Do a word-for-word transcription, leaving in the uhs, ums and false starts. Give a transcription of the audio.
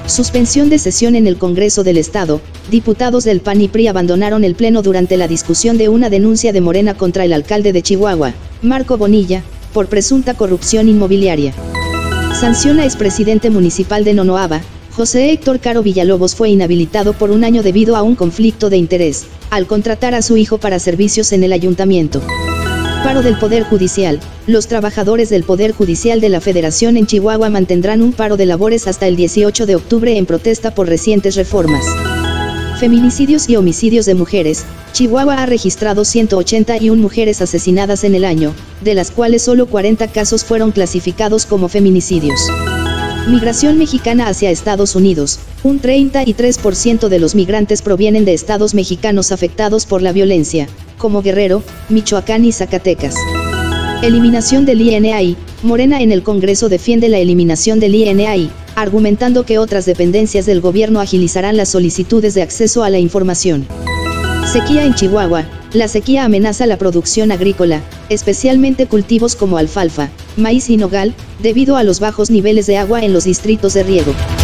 Suspensión de sesión en el Congreso del Estado. Diputados del P A N y P R I abandonaron el pleno durante la discusión de una denuncia de Morena contra el alcalde de Chihuahua, Marco Bonilla, por presunta corrupción inmobiliaria. Sanción a expresidente municipal de Nonoaba. José Héctor Caro Villalobos fue inhabilitado por un año debido a un conflicto de interés, al contratar a su hijo para servicios en el ayuntamiento. Paro del Poder Judicial. Los trabajadores del Poder Judicial de la Federación en Chihuahua mantendrán un paro de labores hasta el dieciocho de octubre en protesta por recientes reformas. Feminicidios y homicidios de mujeres. Chihuahua ha registrado ciento ochenta y una mujeres asesinadas en el año, de las cuales solo cuarenta casos fueron clasificados como feminicidios. Migración mexicana hacia Estados Unidos. Un treinta y tres por ciento de los migrantes provienen de estados mexicanos afectados por la violencia, como Guerrero, Michoacán y Zacatecas. Eliminación del I N A I. Morena en el Congreso defiende la eliminación del I N A I, argumentando que otras dependencias del gobierno agilizarán las solicitudes de acceso a la información. Sequía en Chihuahua. La sequía amenaza la producción agrícola, especialmente cultivos como alfalfa, maíz y nogal, debido a los bajos niveles de agua en los distritos de riego.